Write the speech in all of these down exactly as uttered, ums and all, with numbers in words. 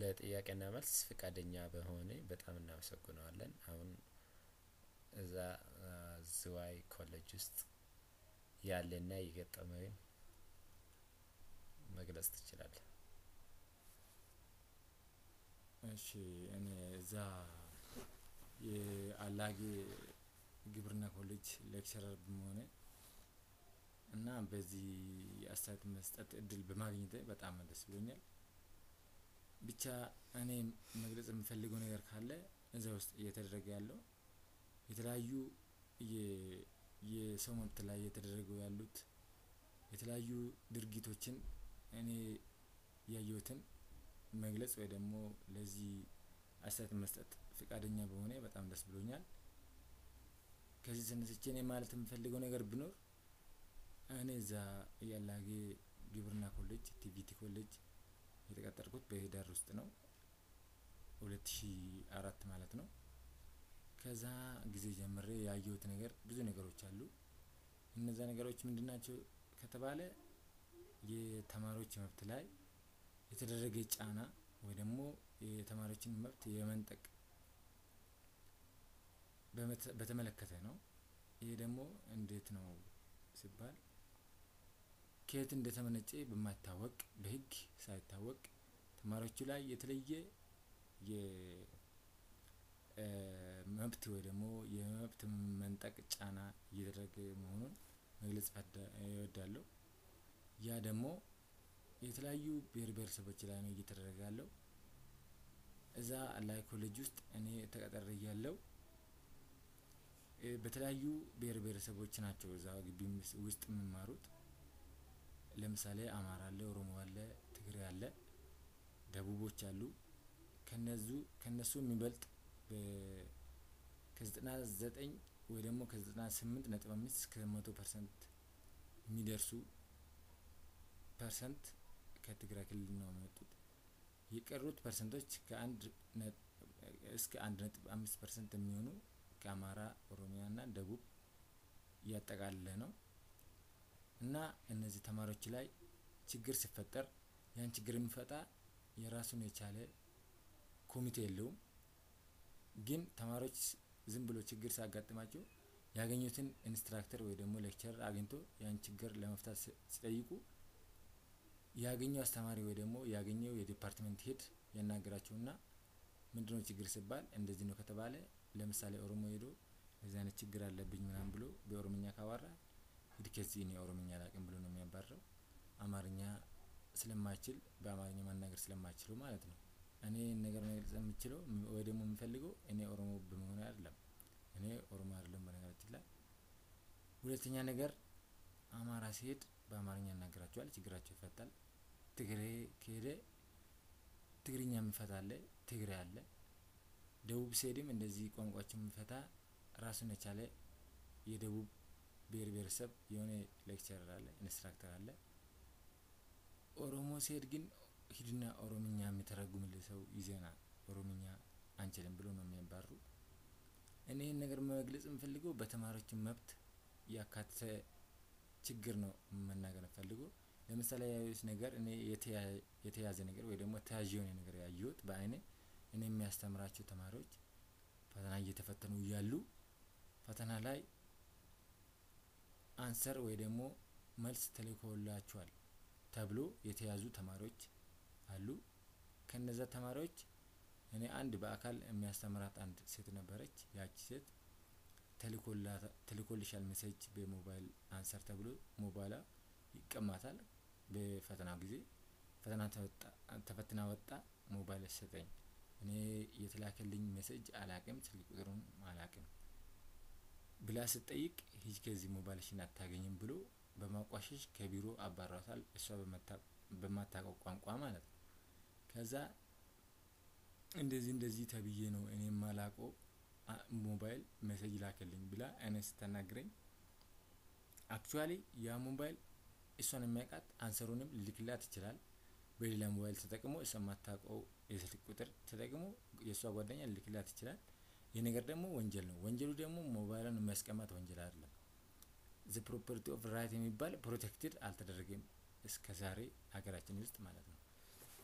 ለጥያቄና መልስ ፍቃደኛ በመሆኔ በጣም እናመሰግናለን። አሁን እዛ ዝዋይ ኮሌጅ ውስጥ ያለና የገጠመኝ መግለጽ ትችላለህ? እሺ እኔ እዛ የአላጌ ግብርና ኮሌጅ ሌክቸረር በመሆኔ እና በዚህ አስተያየት መስጠት እድል በማግኘቴ በጣም ደስ ብሎኛል። ብቻ እኔ መግለጽ የምፈልገው ነገር ካለ እዛ ውስጥ እየተደረገ ያለው የተለያዩ የ የሰው መብት ላይ እየተደረጉ ያሉት የተለያዩ ድርጊቶችን እኔ ያየሁትን መግለጽ ወይ ደግሞ ለዚህ አስተያየት መስጠት ፍቃደኛ በመሆኔ በጣም ደስ ብሎኛል። ከዚህ ተነስቼ እኔ ማለት የምፈልገው ነገር ቢኖር እኔ እዛ የአላጌ ግብርና ኮሌጅ ቲቪቲ ኮሌጅ የተቀጠርኩት በህዳር ውስጥ ነው ሁለት ሺህ አራት ማለት ነው። ከዛ ጊዜ ጀምሬ ያየሁት ነገር ብዙ ነገሮች አሉ። እነዛ ነገሮች ምንድን ናቸው ከተባለ የተማሪዎች መብት ላይ የተደረገ ጫና ወይ ደግሞ የተማሪዎችን መብት የመንጠቅ በተመለከተ ነው። ይሄ ደግሞ እንዴት ነው ሲባል ከየት እንደተመነጨ በማይታወቅ በህግ ሳይታወቅ ተማሪዎቹ ላይ የተለየ የ መብት ወይ ደግሞ የመብት መንጠቅ ጫና እየተደረገ መሆኑን መግለጽ እወዳለሁ። ያ ደግሞ የተለያዩ ብሄር ብሄረሰቦች ላይ ነው እየተደረገ ያለው። እዛ አላጌ ኮሌጅ ውስጥ እኔ ተቀጥሬ እያለሁ በተለያዩ ብሄር ብሄረሰቦች ናቸው እዛ ግቢ ውስጥ የሚማሩት። ለምሳሌ አማራ አለ፣ ኦሮሞ አለ፣ ትግሬ አለ፣ ደቡቦች አሉ። ከነዙ ከነሱ የሚበልጥ ከዘጠና ዘጠኝ ወይ ደግሞ ከዘጠና ስምንት ነጥብ አምስት እስከ መቶ ፐርሰንት የሚደርሱ ፐርሰንት ከትግራይ ክልል ነው የመጡት። የቀሩት ፐርሰንቶች ከአንድ እስከ አንድ ነጥብ አምስት ፐርሰንት የሚሆኑ ከአማራ፣ ኦሮሚያና ደቡብ ያጠቃለለ ነው። እና እነዚህ ተማሪዎች ላይ ችግር ሲፈጠር ያን ችግር የሚፈታ የራሱን የቻለ ኮሚቴ የለውም። ግን ተማሪዎች ዝም ብሎ ችግር ሲያጋጥማቸው ያገኙትን ኢንስትራክተር ወይ ደግሞ ሌክቸረር አግኝቶ ያን ችግር ለመፍታት ሲጠይቁ ያገኘው አስተማሪ ወይ ደግሞ ያገኘው የዲፓርትመንት ሄድ ያናግራቸውና ምንድነው ችግር ሲባል እንደዚህ ነው ከተባለ ለምሳሌ ኦሮሞ ሄዶ እንደዚህ አይነት ችግር አለብኝ ምናምን ብሎ በኦሮምኛ ካወራ ሂድ ከዚህ እኔ ኦሮምኛ አላውቅም ብሎ ነው የሚያባርረው። አማርኛ ስለማይችል በአማርኛ መናገር ስለማይችሉ ማለት ነው። እኔ ይሄን ነገር መግለጽ የምችለው ወይ ደግሞ የምፈልገው እኔ ኦሮሞ በመሆኔ አይደለም። እኔ ኦሮሞ አይደለሁም በነገራችን ላይ። ሁለተኛ ነገር አማራ ሲሄድ በአማርኛ ያናግራቸዋል፣ ችግራቸው ይፈታል። ትግሬ ከሄደ ትግርኛ የሚፈታ አለ፣ ትግሬ አለ። ደቡብ ሲሄድም እንደዚህ ቋንቋቸውን የሚፈታ ራሱን የቻለ የደቡብ ብሄር ብሄረሰብ የሆነ ሌክቸረር አለ፣ ኢንስትራክተር አለ። ኦሮሞ ሲሄድ ግን ሂድና ኦሮምኛ የሚተረጉምልህ ሰው ይዘህ ና ኦሮምኛ አንችልም ብሎ ነው የሚያባርሩ። እኔ ይሄን ነገር መግለጽ የምፈልገው በተማሪዎች መብት ያካተተ ችግር ነው መናገር የምፈልገው። ለምሳሌ ያየሁት ነገር እኔ የተያዘ ነገር ወይ ደግሞ ተያዥ የሆነ ነገር ያየሁት በአይኔ እኔ የሚያስተምራቸው ተማሪዎች ፈተና እየተፈተኑ እያሉ ፈተና ላይ አንሰር ወይ ደግሞ መልስ ተልኮላችኋል ተብሎ የተያዙ ተማሪዎች አሉ። ከነዛ ተማሪዎች እኔ አንድ በአካል የሚያስተምራት አንድ ሴት ነበረች። ያቺ ሴት ተልኮላታ ተልኮልሻል ሜሴጅ በሞባይል አንሰር ተብሎ ሞባይሏ ይቀማታል። በፈተናው ጊዜ ፈተና ተፈትና ወጣ ሞባይል ስጠኝ፣ እኔ የተላከልኝ ሜሴጅ አላውቅም፣ ስልክ ቁጥሩን አላውቅም ብላ ስትጠይቅ ሂጂ ከዚህ ሞባይልሽን አታገኝም ብሎ በማቋሸሽ ከቢሮ አባሯታል። እሷ በማታውቀው ቋንቋ ማለት ነው። ከዛ እንደዚህ እንደዚህ ተብዬ ነው እኔ የማላውቀው ሞባይል ሜሴጅ ላከልኝ ብላ እኔን ስታናግረኝ አክቹዋሊ ያ ሞባይል እሷን የሚያውቃት አንሰሩንም ሊልክላት ይችላል። በሌላ ሞባይል ተጠቅሞ እሷ የማታውቀው የስልክ ቁጥር ተጠቅሞ የእሷ ጓደኛ ሊልክላት ይችላል። ይሄ ነገር ደግሞ ወንጀል ነው። ወንጀሉ ደግሞ ሞባይልን ማስቀማት ወንጀል አይደለም። ዘ ፕሮፐርቲ ኦፍ ራይት የሚባል ፕሮቴክትድ አልተደረገም እስከዛሬ ሀገራችን ውስጥ ማለት ነው።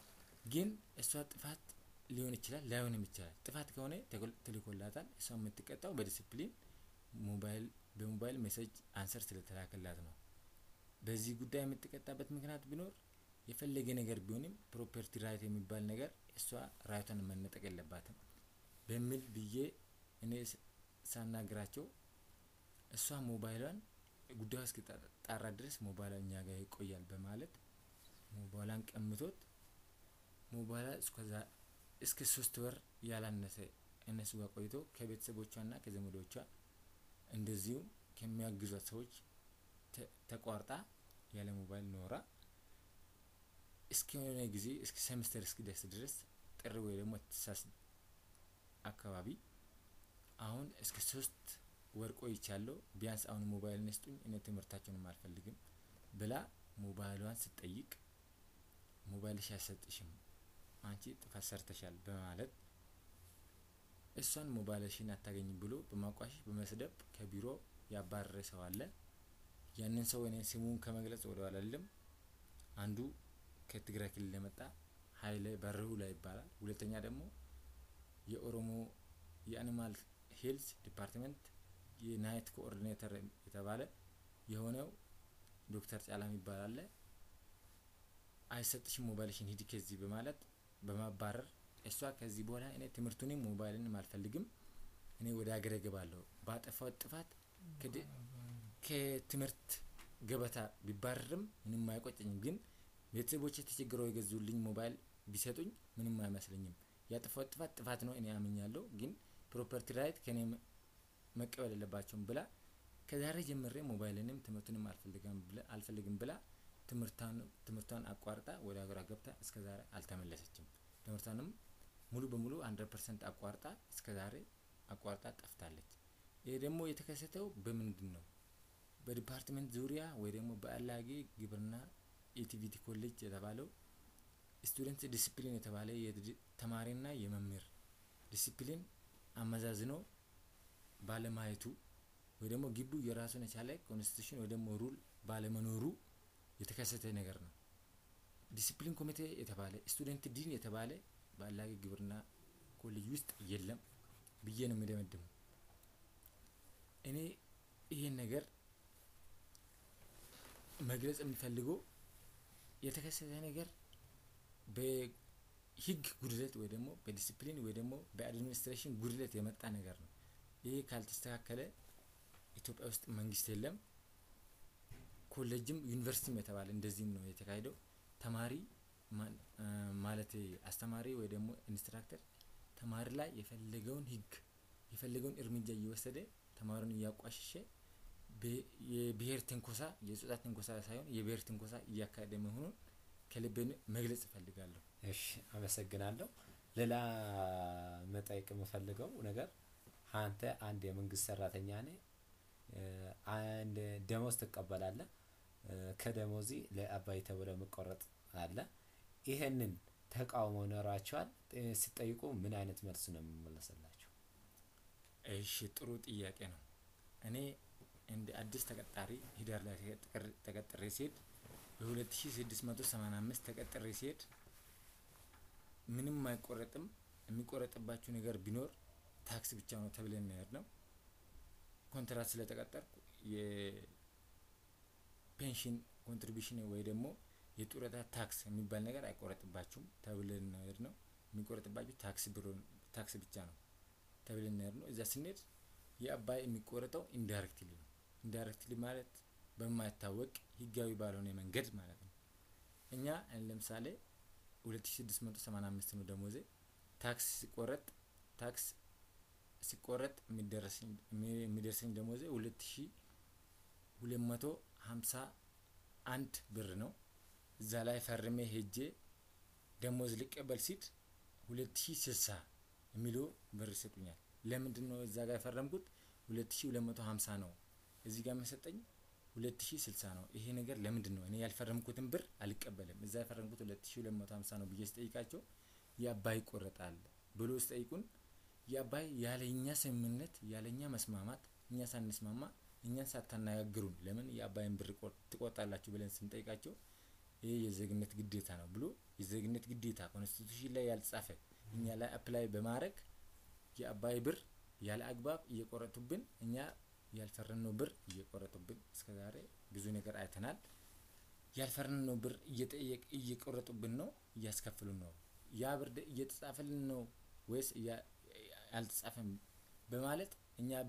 ግን እሷ ጥፋት ሊሆን ይችላል ላይሆንም ይችላል። ጥፋት ከሆነ ተልኮላታል። እሷ የምትቀጣው በዲሲፕሊን ሞባይል በሞባይል ሜሴጅ አንሰር ስለተላከላት ነው። በዚህ ጉዳይ የምትቀጣበት ምክንያት ቢኖር የፈለገ ነገር ቢሆንም ፕሮፐርቲ ራይት የሚባል ነገር እሷ ራይቷን መነጠቅ የለባትም በሚል ብዬ እኔ ሳናግራቸው እሷ ሞባይሏን ጉዳዩ እስኪጣራ ድረስ ሞባይሏ እኛ ጋር ይቆያል በማለት ሞባይሏን ቀምቶት ሞባይሏ እስከዛ እስከ ሶስት ወር ያላነሰ እነሱ ጋር ቆይቶ ከቤተሰቦቿና ከዘመዶቿ እንደዚሁ ከሚያግዟት ሰዎች ተቋርጣ ያለ ሞባይል ኖራ እስከ የሆነ ጊዜ እስከ ሴሚስተር እስኪደርስ ድረስ ጥር ወይ ደግሞ ታህሳስ አካባቢ አሁን እስከ ሶስት ወር ቆይቻለሁ ቢያንስ አሁን ሞባይል ነስጡኝ እኔ ትምህርታቸውን አልፈልግም ብላ ሞባይሏን ስትጠይቅ ሞባይልሽ አይሰጥሽም አንቺ ጥፋት ሰርተሻል በማለት እሷን ሞባይልሽን አታገኝም ብሎ በማቋሸሽ በመስደብ ከቢሮ ያባረረ ሰው አለ። ያንን ሰው እኔ ስሙን ከመግለጽ ወደ ኋላ አይደለም። አንዱ ከትግራይ ክልል የመጣ ኃይለ በርሁላ ይባላል። ሁለተኛ ደግሞ የኦሮሞ የአኒማል ሄልዝ ዲፓርትመንት የናይት ኮኦርዲኔተር የተባለ የሆነው ዶክተር ጫላም ይባላል። አይሰጥሽም ሞባይልሽን ሂድ ከዚህ በማለት በማባረር እሷ ከዚህ በኋላ እኔ ትምህርቱንም ሞባይልንም አልፈልግም እኔ ወደ ሀገሬ እገባለሁ ባጠፋው ጥፋት ከትምህርት ገበታ ቢባረርም ምንም አይቆጨኝም ግን ቤተሰቦቼ ተቸግረው የገዙልኝ ሞባይል ቢሰጡኝ ምንም አይመስለኝም ያጠፋው ጥፋት ጥፋት ነው እኔ አምኛለሁ ግን ፕሮፐርቲ ራይት ከኔ መቀበል የለባቸውም ብላ ከዛሬ ጀምሬ ሞባይልንም ትምህርቱንም አልፈልግም ብላ አልፈልግም ብላ ትምህርቷን ትምህርቷን አቋርጣ ወደ ሀገሯ ገብታ እስከዛሬ አልተመለሰችም። ትምህርቷንም ሙሉ በሙሉ መቶ ፐርሰንት አቋርጣ እስከዛሬ አቋርጣ ጠፍታለች። ይሄ ደግሞ የተከሰተው በምንድነው? በዲፓርትመንት ዙሪያ ወይ ደግሞ በአላጌ ግብርና ኢቲቪቲ ኮሌጅ የተባለው ስቱደንት ዲሲፕሊን የተባለ የተማሪና የመምህር ዲሲፕሊን አመዛዝኖ ባለማየቱ ወይ ደግሞ ግቢው የራሱን የቻለ ኮንስቲቱሽን ወይ ደግሞ ሩል ባለመኖሩ የተከሰተ ነገር ነው። ዲሲፕሊን ኮሚቴ የተባለ ስቱደንት ዲን የተባለ በአላጌ ግብርና ኮሌጅ ውስጥ የለም ብዬ ነው የምደመድመው። እኔ ይሄን ነገር መግለጽ የምፈልገው የተከሰተ ነገር በህግ ጉድለት ወይ ደግሞ በዲሲፕሊን ወይ ደግሞ በአድሚኒስትሬሽን ጉድለት የመጣ ነገር ነው። ይሄ ካልተስተካከለ ኢትዮጵያ ውስጥ መንግስት የለም። ኮሌጅም ዩኒቨርሲቲም የተባለ እንደዚህም ነው የተካሄደው። ተማሪ ማለት አስተማሪ ወይ ደግሞ ኢንስትራክተር ተማሪ ላይ የፈለገውን ህግ የፈለገውን እርምጃ እየወሰደ ተማሪውን እያቋሸሸ የብሔር ትንኮሳ የጾታ ትንኮሳ ሳይሆን የብሔር ትንኮሳ እያካሄደ መሆኑን ከልቤ መግለጽ እፈልጋለሁ። እሺ አመሰግናለሁ። ሌላ መጠየቅ የምፈልገው ነገር አንተ አንድ የመንግስት ሰራተኛ ነህ አንድ ደሞዝ ትቀበላለህ ከደሞዚ ለአባይ ተብሎ መቆረጥ አለ ይሄንን ተቃውሞ ኖራቸዋል ሲጠይቁ ምን አይነት መልስ ነው የሚመለስላችሁ? እሺ ጥሩ ጥያቄ ነው። እኔ እንደ አዲስ ተቀጣሪ ሂዳር ላይ ተቀጥሬ ሲሄድ በ2685 ተቀጥሬ ሲሄድ ምንም አይቆረጥም የሚቆረጥባችሁ ነገር ቢኖር ታክስ ብቻ ነው ተብለን ነው ያለው። ኮንትራት ስለተቀጠርኩ የፔንሽን ኮንትሪቢዩሽን ወይ ደግሞ የጡረታ ታክስ የሚባል ነገር አይቆረጥባችሁም ተብለን ነው ያለው። የሚቆረጥባችሁ ታክስ ብሎ ታክስ ብቻ ነው ተብለን ነው ያለው። እዛ ስንሄድ የአባይ የሚቆረጠው ኢንዳይሬክትሊ ነው። ኢንዳይሬክትሊ ማለት በማይታወቅ ህጋዊ ባልሆነ መንገድ ማለት ነው። እኛ ለምሳሌ ሁለት ሺህ ስድስት መቶ ሰማንያ አምስት ነው ደሞዜ ታክስ ሲቆረጥ ታክስ ሲቆረጥ የሚደርሰኝ የሚደርሰኝ ደሞዜ ሁለት ሺህ ሁለት መቶ ሃምሳ አንድ ብር ነው። እዛ ላይ ፈርሜ ሄጄ ደሞዝ ልቀበል ሲል ሁለት ሺህ ስልሳ የሚለው ብር ይሰጡኛል። ለምንድን ነው እዛ ጋር ፈረምኩት ሁለት ሺህ ሁለት መቶ ሃምሳ ነው እዚህ ጋር መሰጠኝ ሁለት ሺህ ስልሳ ነው። ይሄ ነገር ለምንድን ነው እኔ ያልፈረምኩትን ብር አልቀበልም እዛ ፈረምኩት ሁለት ሺህ ሁለት መቶ ሃምሳ ነው ብዬ ስጠይቃቸው የአባይ ይቆረጣል ብሎ ስጠይቁን የአባይ ያለኛ ስምምነት ያለኛ መስማማት እኛ ሳንስማማ እኛን ሳታናግሩን ለምን የአባይን ብር ትቆርጣላችሁ ብለን ስንጠይቃቸው ይሄ የዜግነት ግዴታ ነው ብሎ የዜግነት ግዴታ ኮንስቲቱሽን ላይ ያልጻፈ እኛ ላይ አፕላይ በማድረግ የአባይ ብር ያለ አግባብ እየቆረጡብን እኛ ያልፈረነው ብር እየቆረጡብን እስከዛሬ ብዙ ነገር አይተናል። ያልፈረነው ብር እየጠየቅ እየቆረጡብን ነው እያስከፍሉን ነው። ያ ብር እየተጻፈልን ነው ወይስ ያልተጻፈም በማለት እኛ